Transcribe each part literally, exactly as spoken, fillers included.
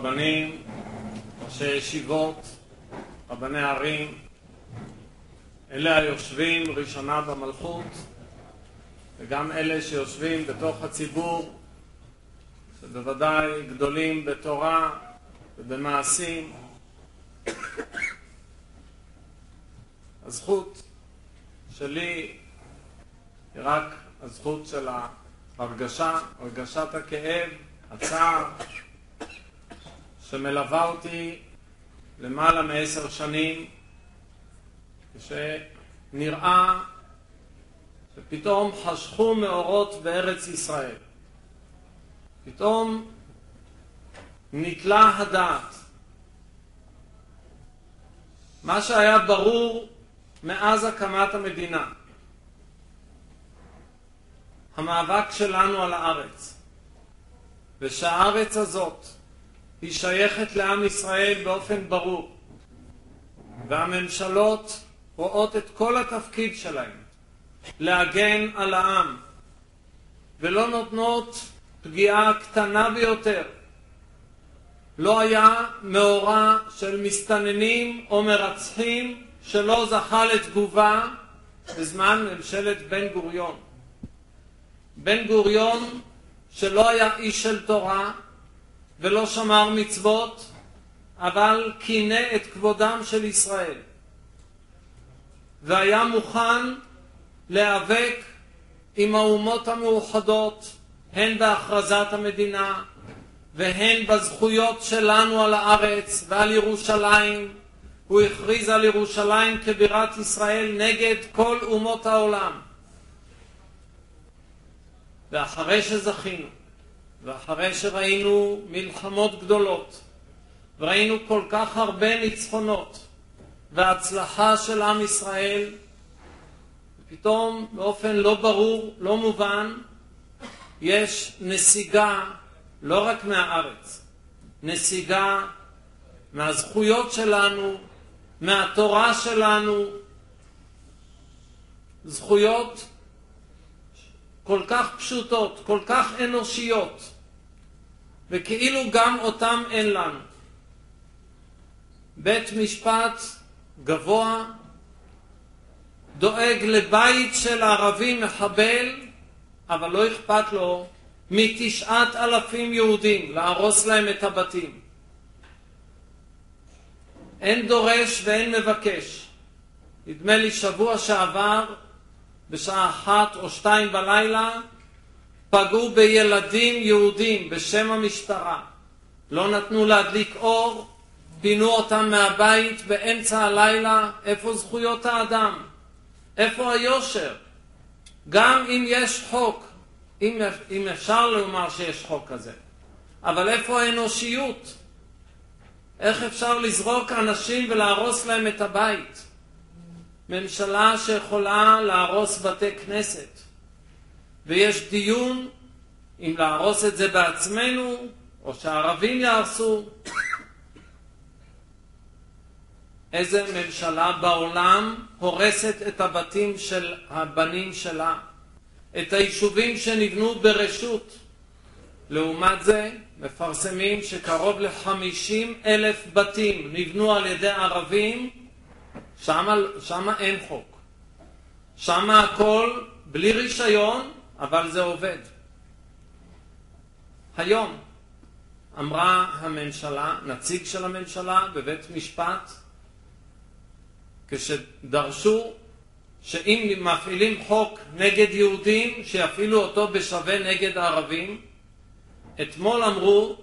רבנים, ראשי ישיבות, רבני ערים, אלה היושבים ראשונה במלכות, וגם אלה שיושבים בתוך הציבור, שבוודאי גדולים בתורה ובמעשים. הזכות שלי היא רק הזכות של ההרגשה, הרגשת הכאב, הצער, שמלווה אותי למעלה מעשר שנים, כשנראה שפתאום חשכו מאורות בארץ ישראל. פתאום נתלה הדעת. מה שהיה ברור מאז הקמת המדינה, המאבק שלנו על הארץ, ושהארץ הזאת היא שייכת לעם ישראל באופן ברור, והממשלות רואות את כל התפקיד שלהם להגן על העם, ולא נותנות פגיעה קטנה ביותר. לא היה מאורע של מסתננים או מרצחים שלא זכה לתגובה בזמן ממשלת בן גוריון. בן גוריון שלא היה איש של תורה ולא שמר מצוות, אבל קינא את כבודם של ישראל, והיה מוכן להיאבק עם האומות המאוחדות, הן בהכרזת המדינה והן בזכויות שלנו על הארץ ועל ירושלים. הוא הכריז על ירושלים כבירת ישראל נגד כל אומות העולם. ואחרי שזכינו, ואחרי שראינו מלחמות גדולות, וראינו כל כך הרבה ניצחונות והצלחה של עם ישראל, פתאום באופן לא ברור, לא מובן, יש נסיגה לא רק מהארץ, נסיגה מהזכויות שלנו, מהתורה שלנו, זכויות כל כך פשוטות, כל כך אנושיות, וכאילו גם אותם אין לנו. בית משפט גבוה דואג לבית של ערבי מחבל, אבל לא אכפת לו מתשעת אלפים יהודים להרוס להם את הבתים. אין דורש ואין מבקש. נדמה לי שבוע שעבר בשעה אחת או שתיים בלילה פגעו בילדים יהודים בשם המשטרה. לא נתנו להדליק אור, פינו אותם מהבית באמצע הלילה. איפה זכויות האדם? איפה היושר? גם אם יש חוק, אם, אם אפשר לומר שיש חוק כזה, אבל איפה האנושיות? איך אפשר לזרוק אנשים ולהרוס להם את הבית? ממשלה שיכולה להרוס בתי כנסת, ויש דיון אם להרוס את זה בעצמנו או שהערבים יהרסו. איזה ממשלה בעולם הורסת את הבתים של הבנים שלה, את היישובים שנבנו ברשות? לעומת זה מפרסמים שקרוב ל-חמישים אלף בתים נבנו על ידי ערבים. שמה, שמה אין חוק, שמה הכל בלי רישיון, אבל זה עובד. היום אמרה הממשלה, נציג של הממשלה בבית משפט, כשדרשו שאם מפעילים חוק נגד יהודים, שיפעילו אותו בשווה נגד הערבים. אתמול אמרו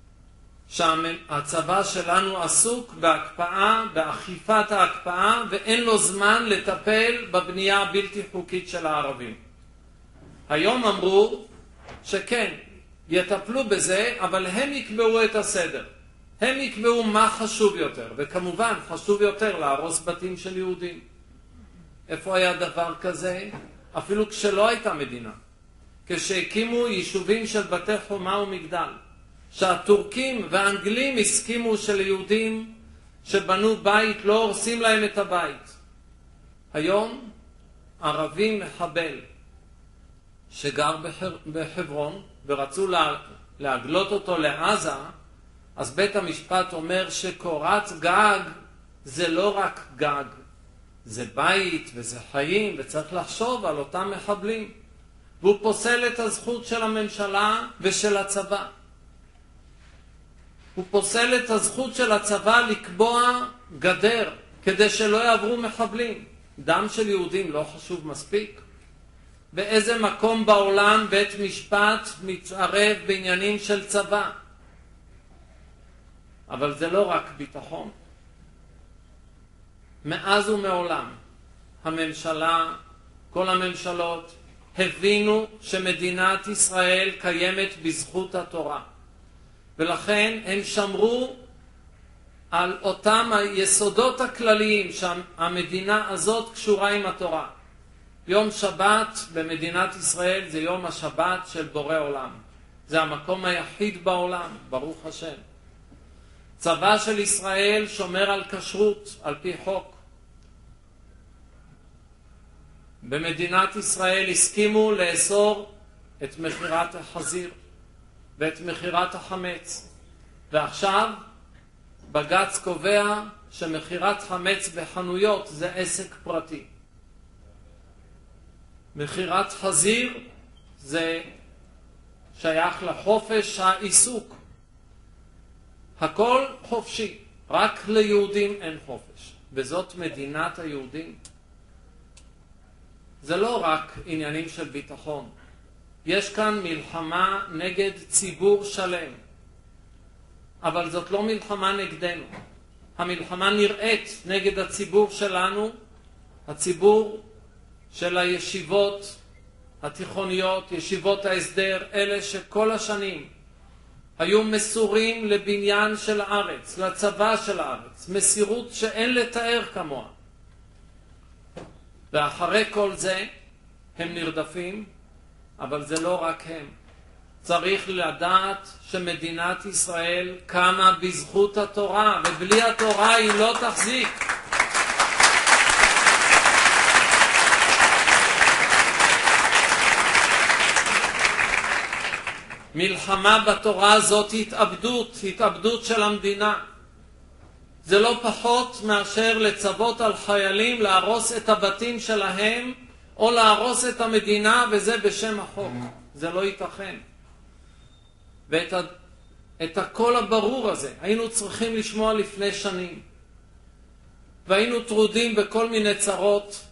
שהצבא שלנו עסוק בהקפאה, באכיפת ההקפאה, ואין לו זמן לטפל בבנייה הבלתי חוקית של הערבים. היום אמרו שכן, יטפלו בזה, אבל הם יקבעו את הסדר. הם יקבעו מה חשוב יותר, וכמובן חשוב יותר להרוס בתים של יהודים. איפה היה דבר כזה? אפילו כשלא הייתה מדינה. כשהקימו יישובים של בתי חומה ומגדל, שהטורקים והאנגלים הסכימו שליהודים שבנו בית לא הורסים להם את הבית. היום ערבי מחבל שגר בחברון ורצו להגלות אותו לעזה, אז בית המשפט אומר שקורת גג זה לא רק גג, זה בית וזה חיים, וצריך לחשוב על אותם מחבלים. והוא פוסל את הזכות של הממשלה ושל הצבא. הוא פוסל את הזכות של הצבא לקבוע גדר כדי שלא יעברו מחבלים. דם של יהודים לא חשוב מספיק? באיזה מקום בעולם בית משפט מתערב בעניינים של צבא? אבל זה לא רק ביטחון. מאז ומעולם הממשלה, כל הממשלות, הבינו שמדינת ישראל קיימת בזכות התורה. ולכן הם שמרו על אותם היסודות הכלליים שהמדינה הזאת קשורה עם התורה. יום שבת במדינת ישראל זה יום השבת של בורא עולם. זה המקום היחיד בעולם, ברוך השם. צבא של ישראל שומר על כשרות, על פי חוק. במדינת ישראל הסכימו לאסור את מחירת החזיר ואת מחירת החמץ. ועכשיו בג"ץ קובע שמחירת חמץ בחנויות זה עסק פרטי. מחירת חזיר זה שייך לחופש העיסוק. הכל חופשי, רק ליהודים אין חופש. וזאת מדינת היהודים. זה לא רק עניינים של ביטחון. יש כאן מלחמה נגד ציבור שלם. אבל זאת לא מלחמה נגדנו. המלחמה נראית נגד הציבור שלנו, הציבור של הישיבות התיכוניות, ישיבות ההסדר, אלה שכל השנים היו מסורים לבניין של הארץ, לצבא של הארץ, מסירות שאין לתאר כמוה. ואחרי כל זה הם נרדפים, אבל זה לא רק הם. צריך לדעת שמדינת ישראל קמה בזכות התורה, ובלי התורה היא לא תחזיק. מלחמה בתורה הזאת היא התאבדות, התאבדות של המדינה. זה לא פחות מאשר לצוות על חיילים להרוס את הבתים שלהם, או להרוס את המדינה, וזה בשם החוק. זה לא ייתכן. ואת ה... את הקול הברור הזה היינו צריכים לשמוע לפני שנים. והיינו טרודים בכל מיני צרות,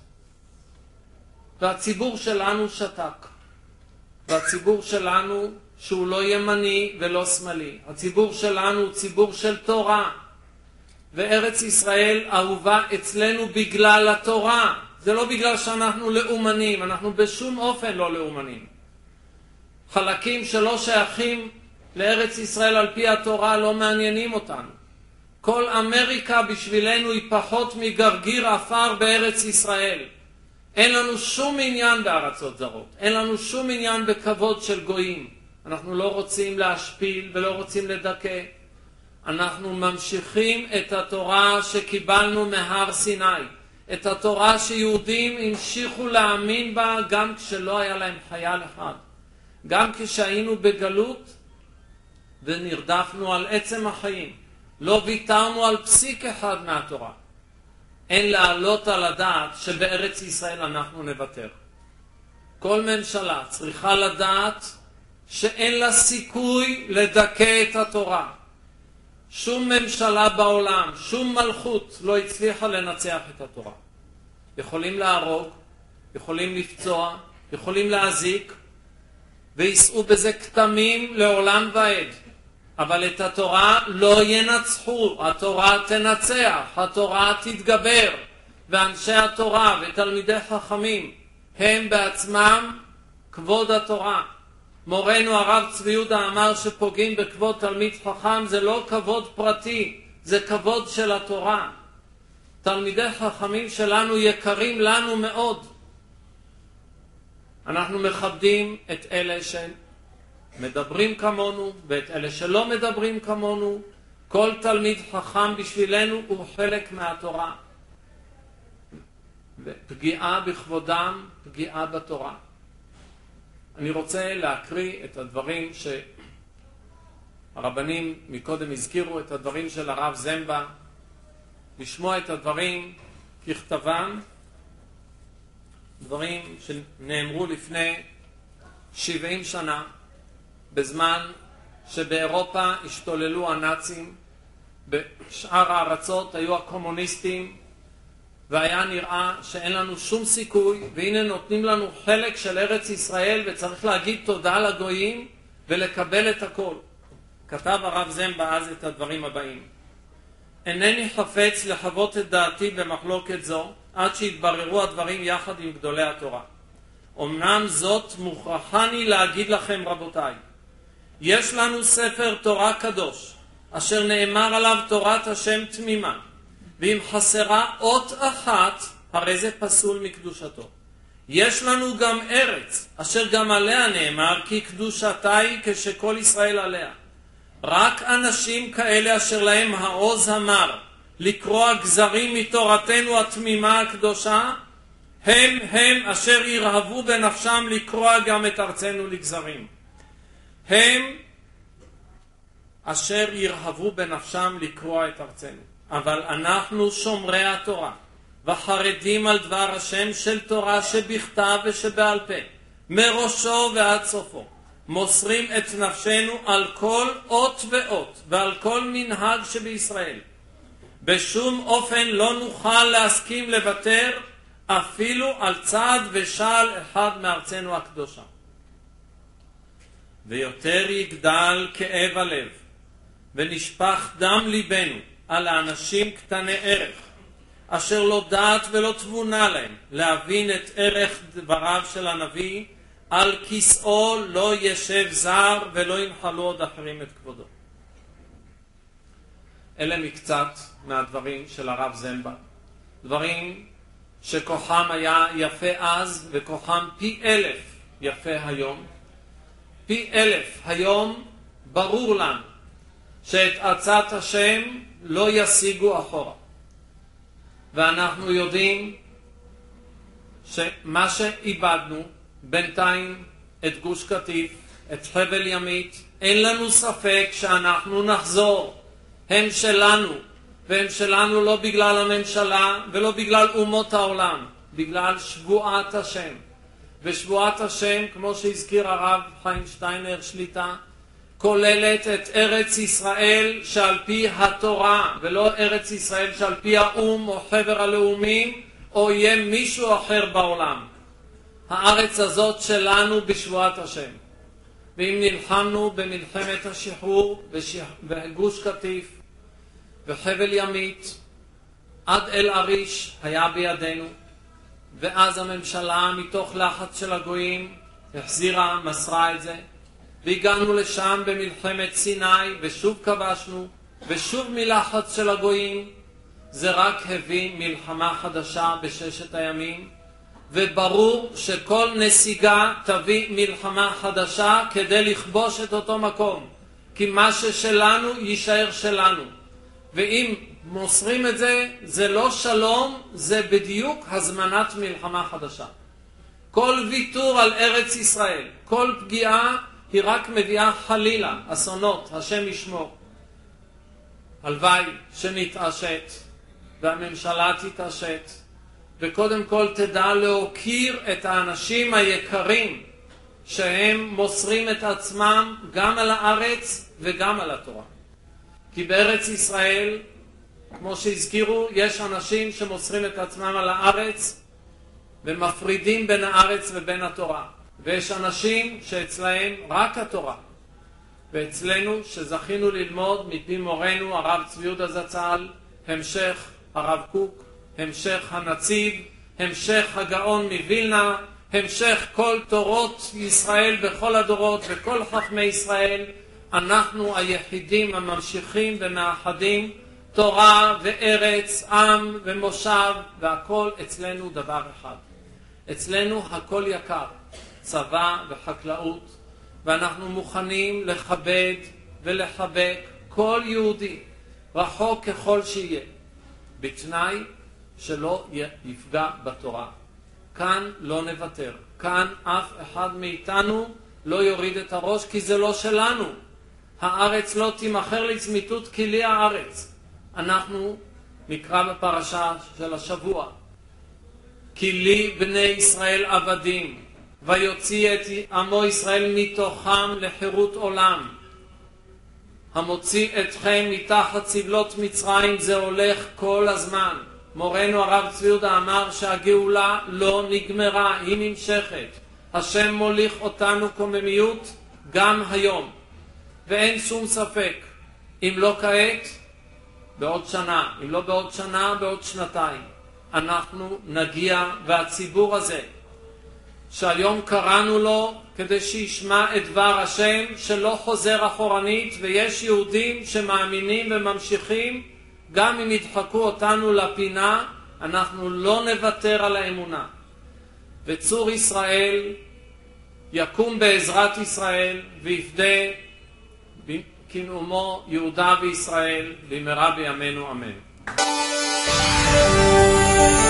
והציבור שלנו שתק. והציבור שלנו שהוא לא ימני ולא שמאלי. הציבור שלנו הוא ציבור של תורה. וארץ ישראל אהובה אצלנו בגלל התורה. זה לא בגלל שאנחנו לאומנים, אנחנו בשום אופן לא לאומנים. חלקים שלא שייכים לארץ ישראל על פי התורה לא מעניינים אותנו. כל אמריקה בשבילנו היא פחות מגרגיר אפר בארץ ישראל. אין לנו שום עניין בארצות זרות. אין לנו שום עניין בכבוד של גויים. אנחנו לא רוצים להשפיל ולא רוצים לדכא. אנחנו ממשיכים את התורה שקיבלנו מהר סיני. את התורה שיהודים המשיכו להאמין בה גם כשלא היה להם חייל אחד. גם כשהיינו בגלות ונרדפנו על עצם החיים. לא ויתרנו על פסיק אחד מהתורה. אין לעלות על הדעת שבארץ ישראל אנחנו נוותר. כל ממשלה צריכה לדעת שאין לה סיכוי לדכא את התורה. שום ממשלה בעולם, שום מלכות לא הצליחה לנצח את התורה. יכולים להרוג, יכולים לפצוע, יכולים להזיק, ויסעו בזה כתמים לעולם ועד. אבל את התורה לא ינצחו, התורה תנצח, התורה תתגבר. ואנשי התורה ותלמידי חכמים הם בעצמם כבוד התורה. מורנו הרב צבי יהודה אמר שפוגעים בכבוד תלמיד חכם זה לא כבוד פרטי, זה כבוד של התורה. תלמידי חכמים שלנו יקרים לנו מאוד. אנחנו מכבדים את אלה שמדברים כמונו ואת אלה שלא מדברים כמונו. כל תלמיד חכם בשבילנו הוא חלק מהתורה. ופגיעה בכבודם, פגיעה בתורה. אני רוצה להקריא את הדברים הרבנים מקודם הזכירו את הדברים של הרב זמבה, לשמוע את הדברים ככתבם, דברים שנאמרו לפני שבעים שנה, בזמן שבאירופה השתוללו הנאצים, בשאר הארצות היו הקומוניסטים, והיה נראה שאין לנו שום סיכוי, והנה נותנים לנו חלק של ארץ ישראל, וצריך להגיד תודה לגויים ולקבל את הכל. כתב הרב זמבה אז את הדברים הבאים: אינני חפץ לחוות את דעתי במחלוקת זו, עד שהתבררו הדברים יחד עם גדולי התורה. אמנם זאת מוכרחני להגיד לכם, רבותיי, יש לנו ספר תורה קדוש, אשר נאמר עליו תורת השם תמימה, ואם חסרה אות אחת, הרי זה פסול מקדושתו. יש לנו גם ארץ, אשר גם עליה נאמר, כי קדושתה היא כשכל ישראל עליה. רק אנשים כאלה אשר להם העוז המר לקרוא גזרים מתורתנו התמימה הקדושה, הם הם אשר ירהבו בנפשם לקרוא גם את ארצנו לגזרים. הם אשר ירהבו בנפשם לקרוא את ארצנו. אבל אנחנו שומרי התורה וחרדים על דבר השם של תורה שבכתב ושבעל פה, מראשו ועד סופו, מוסרים את נפשנו על כל אות ואות ועל כל מנהג שבישראל. בשום אופן לא נוכל להסכים לוותר אפילו על צעד ושעל אחד מארצנו הקדושה. ויותר יגדל כאב הלב ונשפך דם ליבנו על האנשים קטני ערך, אשר לא דעת ולא תבונה להם להבין את ערך דבריו של הנביא, על כיסאו לא ישב זר ולא ינחלו עוד אחרים את כבודו. אלה מקצת מהדברים של הרב זמבה, דברים שכוחם היה יפה אז וכוחם פי אלף יפה היום. פי אלף היום ברור לנו שאת עצת השם לא ישיגו אחורה, ואנחנו יודעים שמה שאיבדנו בינתיים, את גוש קטיף, את חבל ימית, אין לנו ספק שאנחנו נחזור. הם שלנו, והם שלנו לא בגלל הממשלה ולא בגלל אומות העולם, בגלל שבועת השם. ושבועת השם, כמו שהזכיר הרב חיים שטיינר שליטה, כוללת את ארץ ישראל שעל פי התורה, ולא ארץ ישראל שעל פי האום או חבר הלאומים או יהיה מישהו אחר בעולם. הארץ הזאת שלנו בשבועת השם. ואם נלחמנו במלחמת השחרור בגוש קטיף וחבל ימית, עד אל עריש היה בידינו, ואז הממשלה מתוך לחץ של הגויים החזירה, מסרה את זה, והגענו לשם במלחמת סיני ושוב כבשנו, ושוב מלחץ של הגויים. זה רק הביא מלחמה חדשה בששת הימים, וברור שכל נסיגה תביא מלחמה חדשה כדי לכבוש את אותו מקום, כי מה ששלנו יישאר שלנו. ואם מוסרים את זה, זה לא שלום, זה בדיוק הזמנת מלחמה חדשה. כל ויתור על ארץ ישראל, כל פגיעה היא רק מביאה חלילה אסונות, השם ישמור. הלוואי שנתעשת והממשלה תתעשת, וקודם כל תדע להוקיר את האנשים היקרים שהם מוסרים את עצמם גם על הארץ וגם על התורה. כי בארץ ישראל, כמו שהזכירו, יש אנשים שמוסרים את עצמם על הארץ ומפרידים בין הארץ ובין התורה, ויש אנשים שאצלהם רק התורה. ואצלנו שזכינו ללמוד מפי מורנו הרב צבי יהודה זצ"ל, המשך הרב קוק, המשך הנציב, המשך הגאון מווילנה, המשך כל תורות ישראל בכל הדורות וכל חכמי ישראל, אנחנו היחידים הממשיכים ומאחדים תורה וארץ, עם ומושב, והכל אצלנו דבר אחד. אצלנו הכל יקר, צבא וחקלאות, ואנחנו מוכנים לכבד ולחבק כל יהודי, רחוק ככל שיהיה, בתנאי שלא יפגע בתורה. כאן לא נוותר, כאן אף אחד מאיתנו לא יוריד את הראש, כי זה לא שלנו, הארץ לא תימכר לצמיתות כי לי הארץ. אנחנו נקרא בפרשה של השבוע. כי לי בני ישראל עבדים, ויוציא את עמו ישראל מתוכם לחירות עולם. המוציא אתכם מתחת סבלות מצרים, זה הולך כל הזמן. מורנו הרב צבי יהודה אמר שהגאולה לא נגמרה, היא נמשכת. השם מוליך אותנו קוממיות גם היום. ואין שום ספק, אם לא כעת, בעוד שנה, אם לא בעוד שנה, בעוד שנתיים, אנחנו נגיע, והציבור הזה, שהיום קראנו לו כדי שישמע את דבר השם, שלא חוזר אחורנית, ויש יהודים שמאמינים וממשיכים, גם אם ידחקו אותנו לפינה, אנחנו לא נוותר על האמונה. וצור ישראל יקום בעזרת ישראל, ויפדה כנאומו יהודה וישראל, במהרה בימינו אמן.